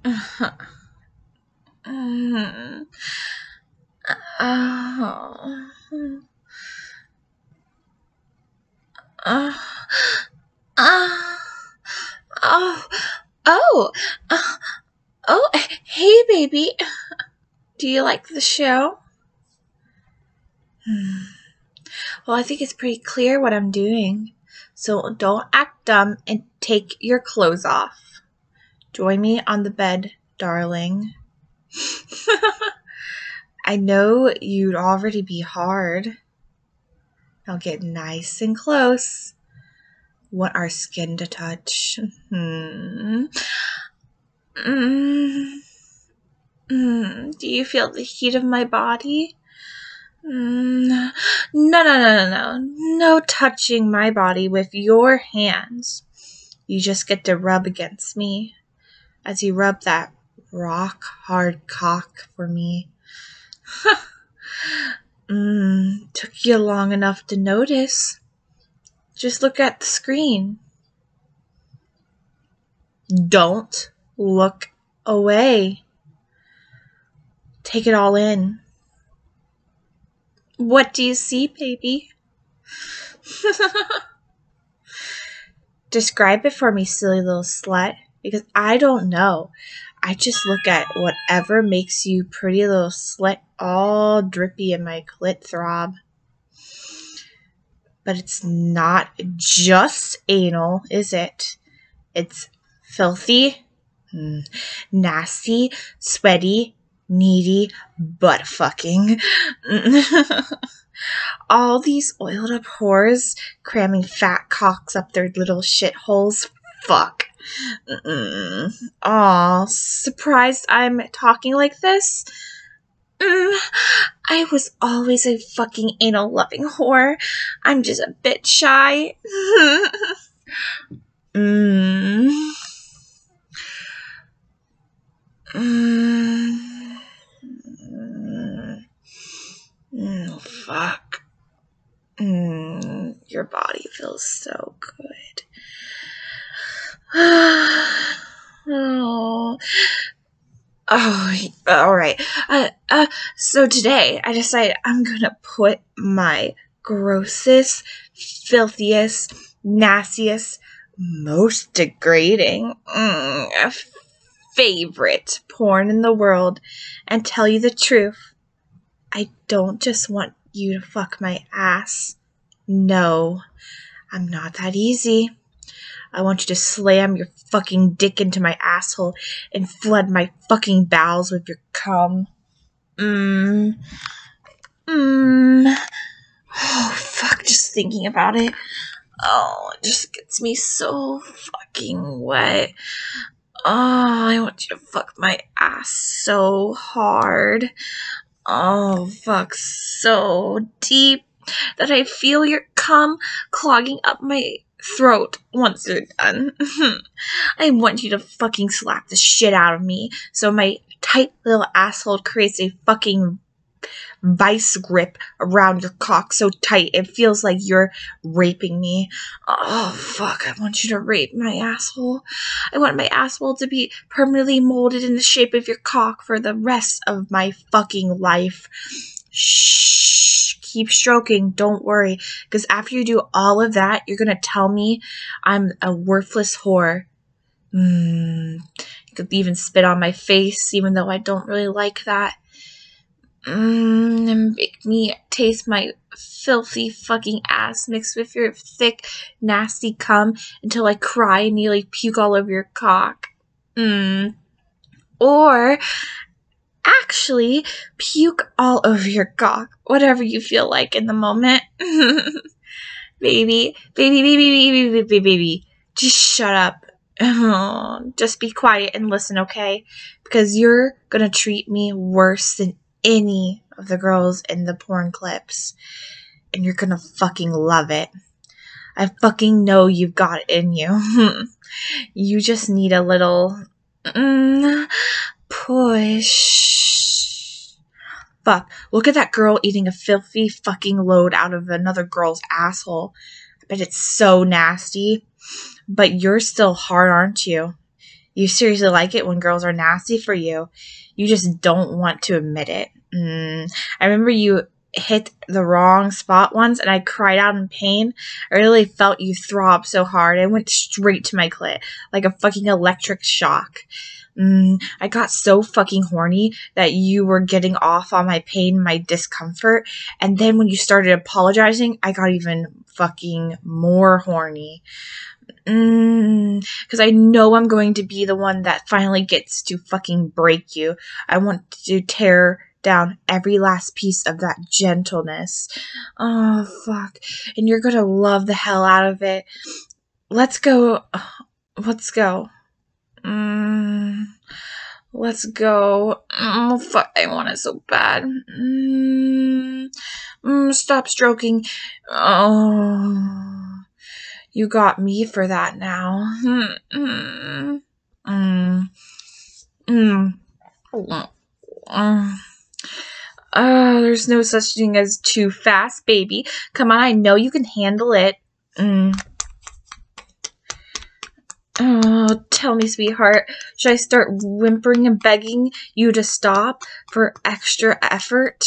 Mm. Oh. Uh, uh, oh. Oh. Uh, oh. Hey, baby. Do you like the show? Well, I think it's pretty clear what I'm doing. So don't act dumb and take your clothes off. Join me on the bed, darling. I know you'd already be hard. I'll get nice and close. Want our skin to touch. Do you feel the heat of my body? No. No touching my body with your hands. You just get to rub against me as you rub that rock hard cock for me. Took you long enough to notice. Just look at the screen. Don't look away. Take it all in. What do you see, baby? Describe it for me, silly little slut, because I don't know. I just look at whatever makes you pretty little slut all drippy in my clit throb. But it's not just anal, is it? It's filthy, nasty, sweaty, needy, butt fucking. All these oiled up whores cramming fat cocks up their little shitholes. Fuck. Aw, surprised I'm talking like this? I was always a fucking anal loving whore. I'm just a bit shy. Fuck. Your body feels so good. Oh, all right. So today I decided I'm gonna put my grossest, filthiest, nastiest, most degrading, favorite porn in the world and tell you the truth. I don't just want you to fuck my ass. No, I'm not that easy. I want you to slam your fucking dick into my asshole and flood my fucking bowels with your cum. Oh, fuck, just thinking about it. Oh, it just gets me so fucking wet. Oh, I want you to fuck my ass so hard. Oh, fuck, so deep that I feel your cum clogging up my throat once you're done. I want you to fucking slap the shit out of me so my tight little asshole creates a fucking vice grip around your cock so tight it feels like you're raping me. Oh, fuck, I want you to rape my asshole. I want my asshole to be permanently molded in the shape of your cock for the rest of my fucking life. Shh, keep stroking, don't worry, because after you do all of that, you're gonna tell me I'm a worthless whore. You could even spit on my face, even though I don't really like that. And make me taste my filthy fucking ass mixed with your thick, nasty cum until I cry and nearly puke all over your cock. Or actually puke all over your cock, whatever you feel like in the moment. Baby, just shut up. Just be quiet and listen, okay? Because you're gonna treat me worse than any of the girls in the porn clips. And you're gonna fucking love it. I fucking know you've got it in you. You just need a little push. Fuck, look at that girl eating a filthy fucking load out of another girl's asshole. I bet it's so nasty. But you're still hard, aren't you? You seriously like it when girls are nasty for you. You just don't want to admit it. I remember you hit the wrong spot once and I cried out in pain. I really felt you throb so hard. It went straight to my clit like a fucking electric shock. I got so fucking horny that you were getting off on my pain, my discomfort. And then when you started apologizing, I got even fucking more horny. Because I know I'm going to be the one that finally gets to fucking break you. I want to tear down every last piece of that gentleness. Oh, fuck. And you're gonna love the hell out of it. Let's go. Let's go. Let's go. Oh, fuck. I want it so bad. Stop stroking. Oh. You got me for that now. There's no such thing as too fast, baby. Come on, I know you can handle it. Oh, tell me, sweetheart. Should I start whimpering and begging you to stop for extra effort?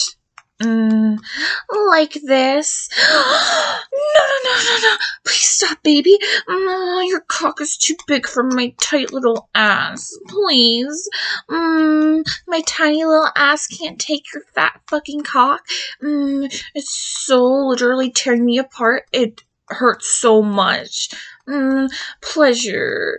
Like this. No. Please stop, baby. Your cock is too big for my tight little ass. Please. My tiny little ass can't take your fat fucking cock. It's so literally tearing me apart. It hurts so much. Pleasure.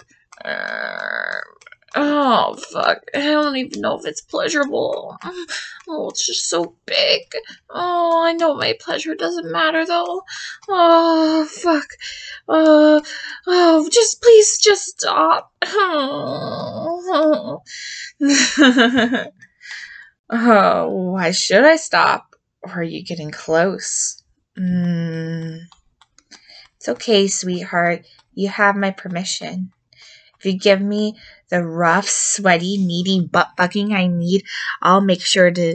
Oh, fuck. I don't even know if it's pleasurable. Oh, it's just so big. Oh, I know my pleasure doesn't matter, though. Oh, fuck. Please stop. Oh, why should I stop? Or are you getting close? It's okay, sweetheart. You have my permission. If you give me the rough, sweaty, needy butt fucking I need, I'll make sure to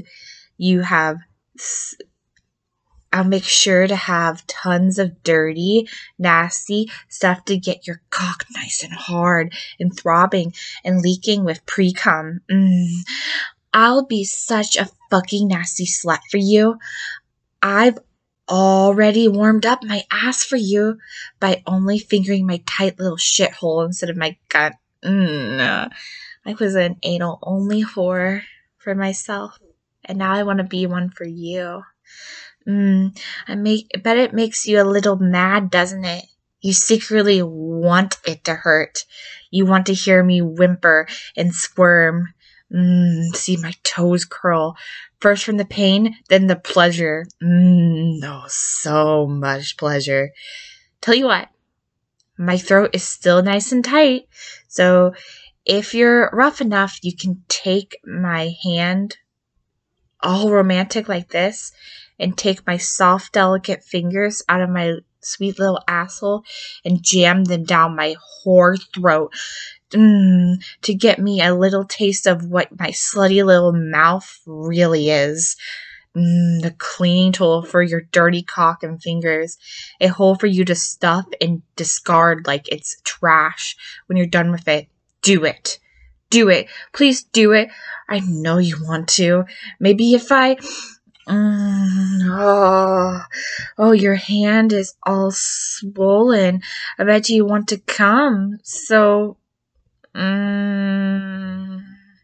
have tons of dirty, nasty stuff to get your cock nice and hard and throbbing and leaking with pre-cum. I'll be such a fucking nasty slut for you. I've already warmed up my ass for you by only fingering my tight little shithole instead of my gut. I was an anal only whore for myself, and now I want to be one for you. I bet it makes you a little mad, doesn't it? You secretly want it to hurt. You want to hear me whimper and squirm. See my toes curl. First from the pain, then the pleasure. So much pleasure. Tell you what, my throat is still nice and tight, so if you're rough enough, you can take my hand, all romantic like this, and take my soft, delicate fingers out of my sweet little asshole and jam them down my whore throat. To get me a little taste of what my slutty little mouth really is. The cleaning tool for your dirty cock and fingers. A hole for you to stuff and discard like it's trash when you're done with it. Do it. Do it. Please do it. I know you want to. Maybe if I... your hand is all swollen. I bet you want to come. So... I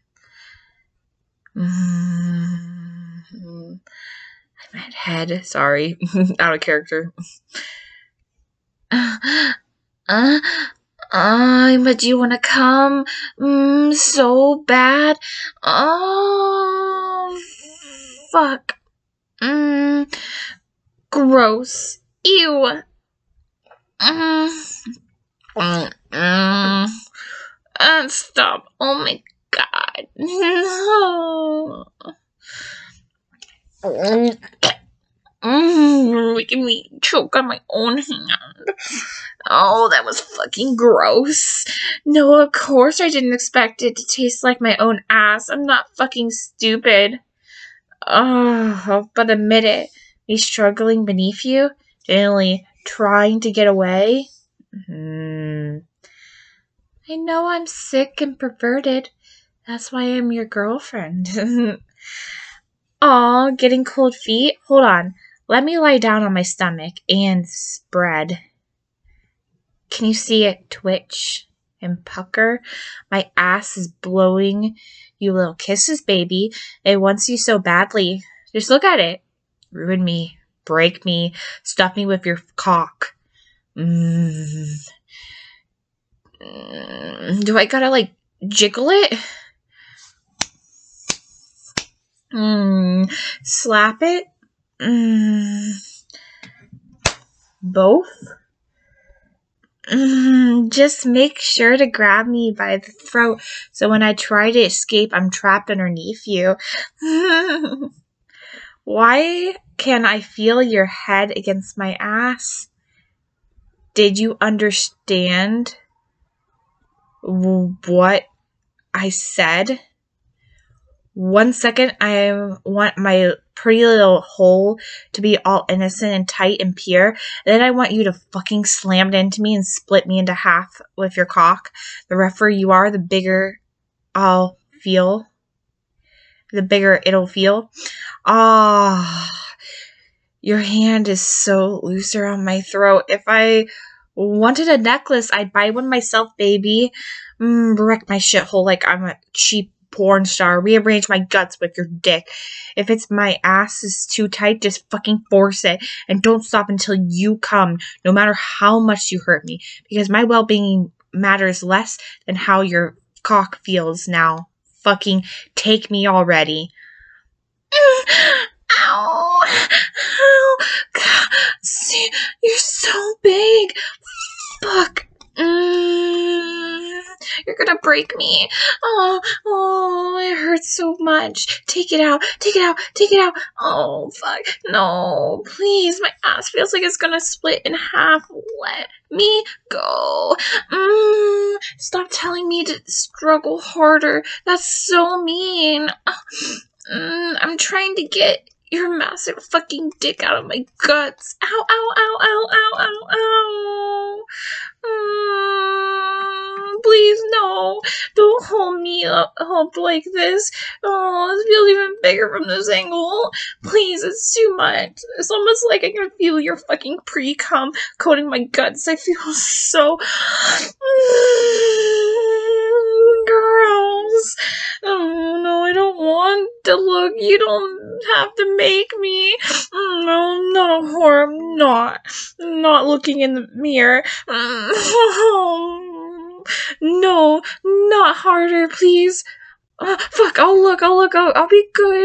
meant head. Sorry. Out of character. But you want to come? So bad? Oh, fuck. Gross. Ew. Stop. Oh my god. No. Making me choke on my own hand. Oh, that was fucking gross. No, of course I didn't expect it to taste like my own ass. I'm not fucking stupid. Oh, but admit it. Me struggling beneath you, generally trying to get away. I know I'm sick and perverted. That's why I'm your girlfriend. Aw, getting cold feet? Hold on. Let me lie down on my stomach and spread. Can you see it twitch and pucker? My ass is blowing you little kisses, baby. It wants you so badly. Just look at it. Ruin me. Break me. Stuff me with your cock. Do I gotta, like, jiggle it? Slap it? Both? Just make sure to grab me by the throat so when I try to escape, I'm trapped underneath you. Why can I feel your head against my ass? Did you understand what I said? 1 second, I want my pretty little hole to be all innocent and tight and pure. And then I want you to fucking slam it into me and split me into half with your cock. The rougher you are, the bigger I'll feel. The bigger it'll feel. Your hand is so loose around my throat. If I wanted a necklace, I'd buy one myself, baby. Wreck my shithole like I'm a cheap porn star. Rearrange my guts with your dick. If it's my ass is too tight, just fucking force it. And don't stop until you come, no matter how much you hurt me. Because my well-being matters less than how your cock feels now. Fucking take me already. Ow. Ow. God. See, you're so big. Fuck. You're gonna break me. Oh, it hurts so much. Take it out. Take it out. Take it out. Oh, fuck. No, please. My ass feels like it's gonna split in half. Let me go. Stop telling me to struggle harder. That's so mean. I'm trying to get your massive fucking dick out of my guts. Ow, ow, ow, ow, ow, ow, ow. Please, no. Don't hold me up like this. Oh, it feels even bigger from this angle. Please, it's too much. It's almost like I can feel your fucking pre-cum coating my guts. I feel so gross. Oh, no, I don't want to look. You don't have to make me. No, I'm not a whore. I'm not looking in the mirror. No, not harder, please. Fuck, I'll look, I'll be good.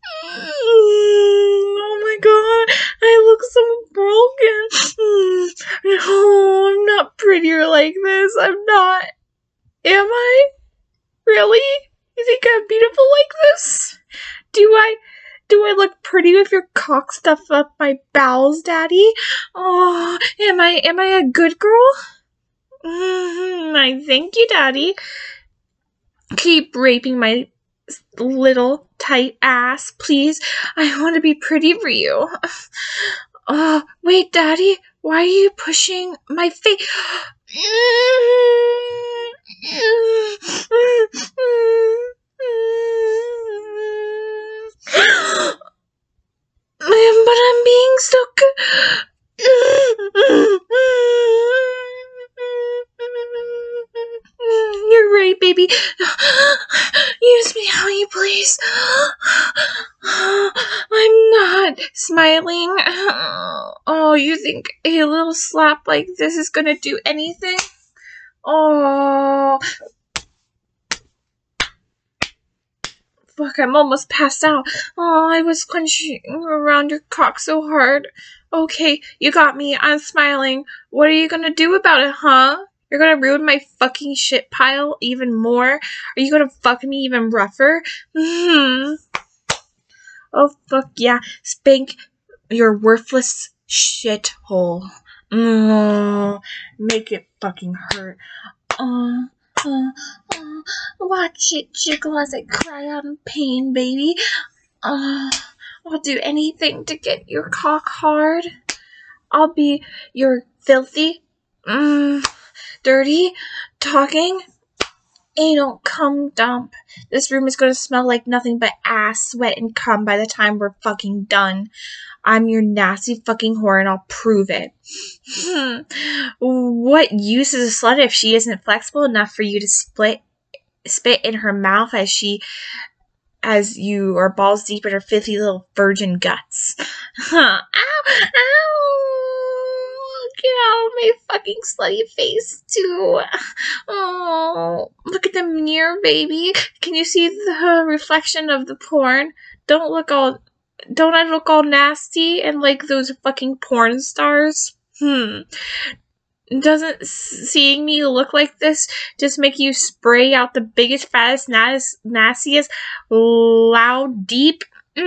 Oh my god, I look so broken. No, I'm not prettier like this. I'm not. Am I? Really? You think I'm beautiful like this? Do I look pretty with your cock stuffed up my bowels, Daddy? Oh, am I a good girl? I thank you, Daddy. Keep raping my little tight ass, please. I want to be pretty for you. Wait, Daddy. Why are you pushing my face? But I'm being so good. You're right, baby. Use me how you please. I'm not smiling. Oh, you think a little slap like this is gonna do anything? Oh. Fuck, I'm almost passed out. Oh, I was clenching around your cock so hard. Okay, you got me. I'm smiling. What are you gonna do about it, huh? You're gonna ruin my fucking shit pile even more? Are you gonna fuck me even rougher? Oh, fuck yeah. Spank your worthless shithole. Make it fucking hurt. Watch it jiggle as I cry out in pain, baby. I'll do anything to get your cock hard. I'll be your filthy, dirty, talking. Anal cum dump. This room is going to smell like nothing but ass, sweat, and cum by the time we're fucking done. I'm your nasty fucking whore and I'll prove it. What use is a slut if she isn't flexible enough for you to spit in her mouth as you are balls deep in her filthy little virgin guts. Ow! Ow! Get out of my fucking slutty face, too. Oh, look at the mirror, baby. Can you see the reflection of the porn? Don't I look all nasty and like those fucking porn stars? Doesn't seeing me look like this just make you spray out the biggest, fattest, nastiest, loud, deep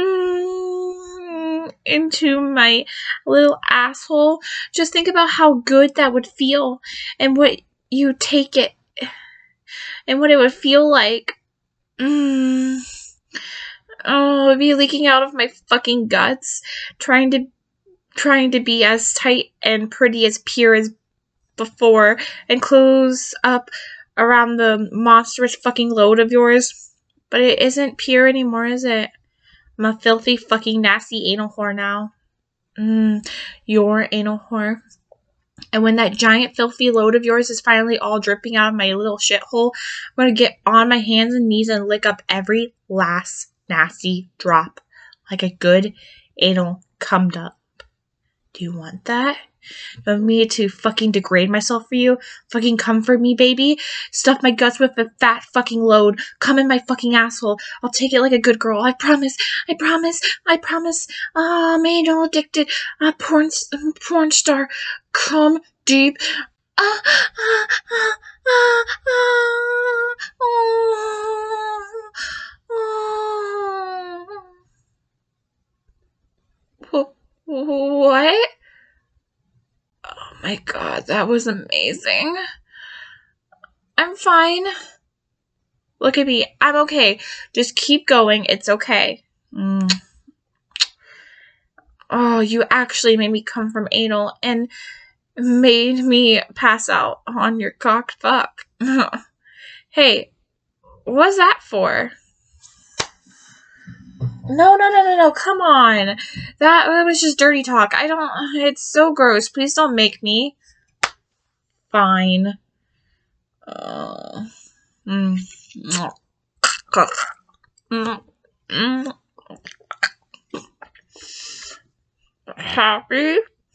into my little asshole? Just think about how good that would feel and what you take it and what it would feel like. Oh, it'd be leaking out of my fucking guts, trying to be as tight and pretty as pure as before and close up around the monstrous fucking load of yours. But it isn't pure anymore, is it? I'm a filthy fucking nasty anal whore now. Your anal whore. And when that giant filthy load of yours is finally all dripping out of my little shithole, I'm gonna get on my hands and knees and lick up every last nasty drop like a good anal cum dump. Do you want that? You want me to fucking degrade myself for you? Fucking come for me, baby? Stuff my guts with a fat fucking load. Come in my fucking asshole. I'll take it like a good girl. I promise. I promise. I promise. I'm anal addicted. Porn star. Come deep. What? Oh my god, that was amazing. I'm fine. Look at me. I'm okay. Just keep going. It's okay. Oh, you actually made me come from anal and made me pass out on your cocked fuck. Hey, what's that for? No, come on. That was just dirty talk. It's so gross. Please don't make me. Fine. Happy?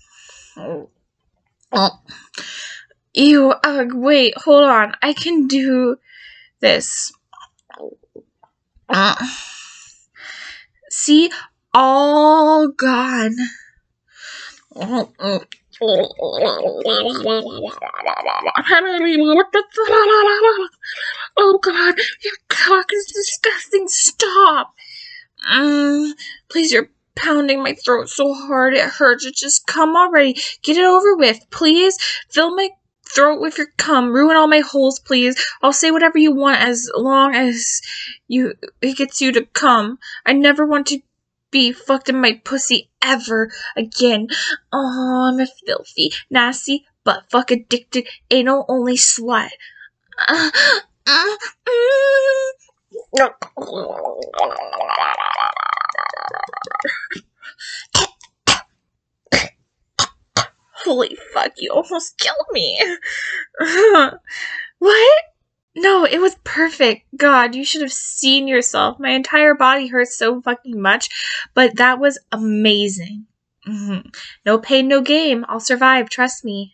Ew, wait, hold on. I can do this. See? All gone. Oh god, your cock is disgusting. Stop. Please, you're pounding my throat so hard it hurts. Just come already. Get it over with, please. Fill my throat with your cum. Ruin all my holes, please. I'll say whatever you want as long as it gets you to come. I never want to be fucked in my pussy ever again. Oh, I'm a filthy, nasty, butt fuck addicted, anal only slut. Holy fuck, you almost killed me. What? No, it was perfect. God, you should have seen yourself. My entire body hurts so fucking much, but that was amazing. No pain, no game. I'll survive, trust me.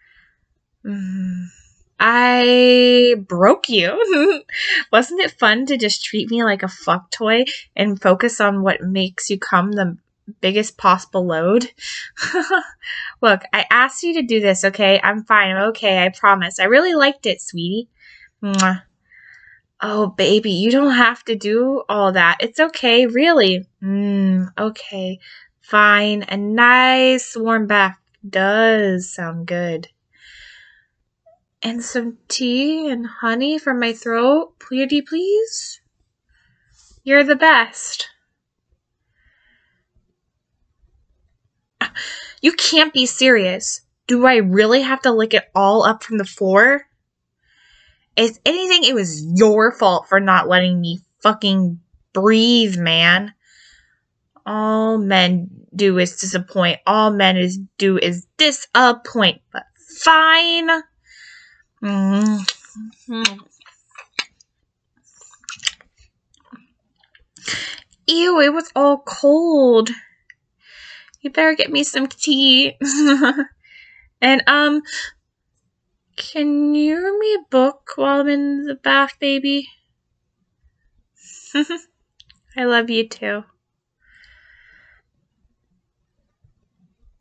I broke you. Wasn't it fun to just treat me like a fuck toy and focus on what makes you come the biggest possible load? Look, I asked you to do this, okay? I'm fine. I'm okay. I promise. I really liked it, sweetie. Mwah. Oh, baby, you don't have to do all that. It's okay, really. Okay. Fine. A nice warm bath does sound good. And some tea and honey for my throat, pretty please? You're the best. You can't be serious. Do I really have to lick it all up from the floor? If anything, it was your fault for not letting me fucking breathe, man. All men do is disappoint. All men do is disappoint. But fine. Mm-hmm. Ew, it was all cold. You better get me some tea. And, can you read me a book while I'm in the bath, baby? I love you too.